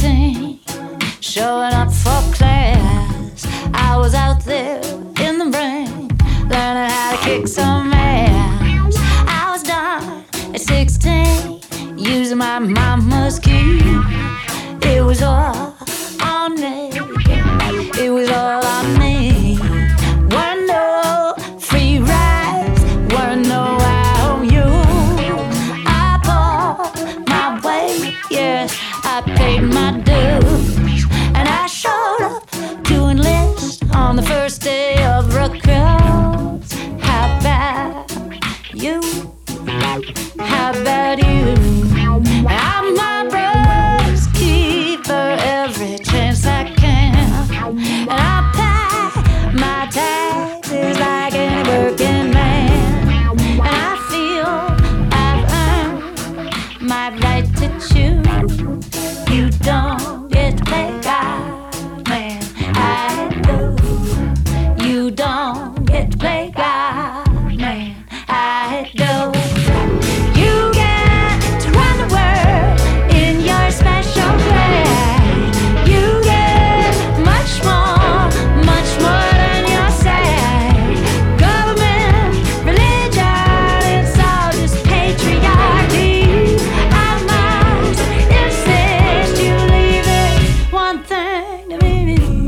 16, showing up for class. I was out there in the brain, learning how to kick some ass. I was done at 16, using my mama's key. It was all on me. It was all on me. Weren't no free rides, weren't no IOU. I bought my way, yes, I paid my dues, and I showed up to enlist on the first day of recruits. How about you? How about you? I'm my brother's keeper every chance I can, and I pay my taxes like any working man, and I feel I've earned my right to choose. You don't get to play God, man, I do. You don't get to play God, man, I do. You get to run the world in your special way. You get much more than you say. Government, religion, it's all just patriarchy. I must insist you leave it one thing to me.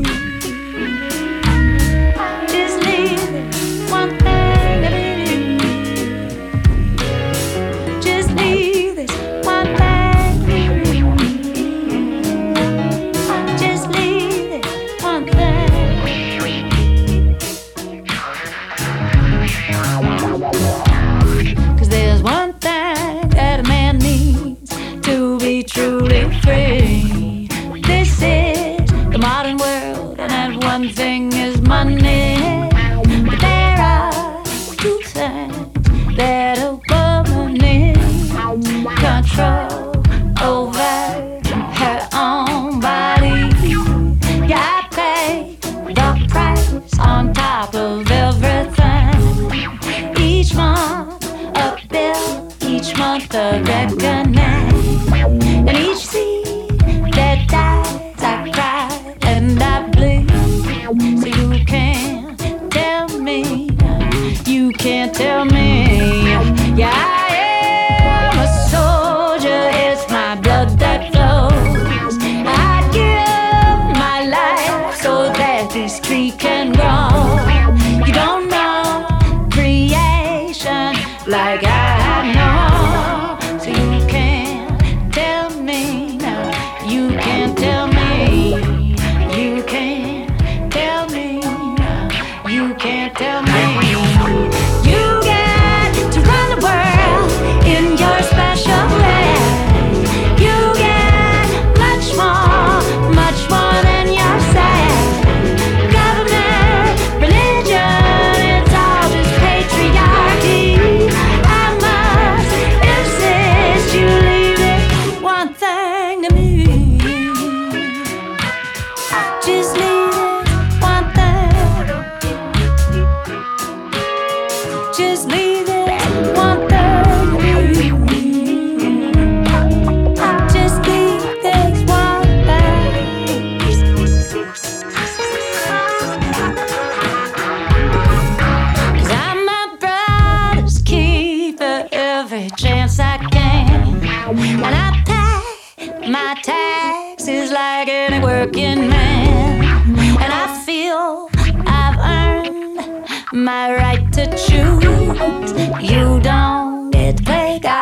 Just leave it one thing to me. Just leave this one thing to me. Just leave this one thing. 'Cause there's one thing that a man needs to be truly free. This is the modern world, and that one thing is money. But there are two things that a woman needs: control over her own body. Yeah, I pay the price on top of everything. Each month a bill, each month a reckoning, and each seed that dies I cry and I bleed. So you can't tell me, you can't tell me. Yeah, I am a soldier, it's my blood that flows. I give my life so that this tree can grow. You don't know creation like I know, so you can't tell me, no, you can't tell me, you can't tell me, no, you can't tell me. You get to run the world in your special way. You get much more than you say. Government, religion, it's all just patriarchy. I must insist you leave it one thing to me. Just leave it one thing. Just leave it one thing to me. Just leave this one thing. 'Cause I'm my brother's keeper every chance I can, and I pay my taxes like any working man, and I feel I've earned my right to choose. You don't get to play God.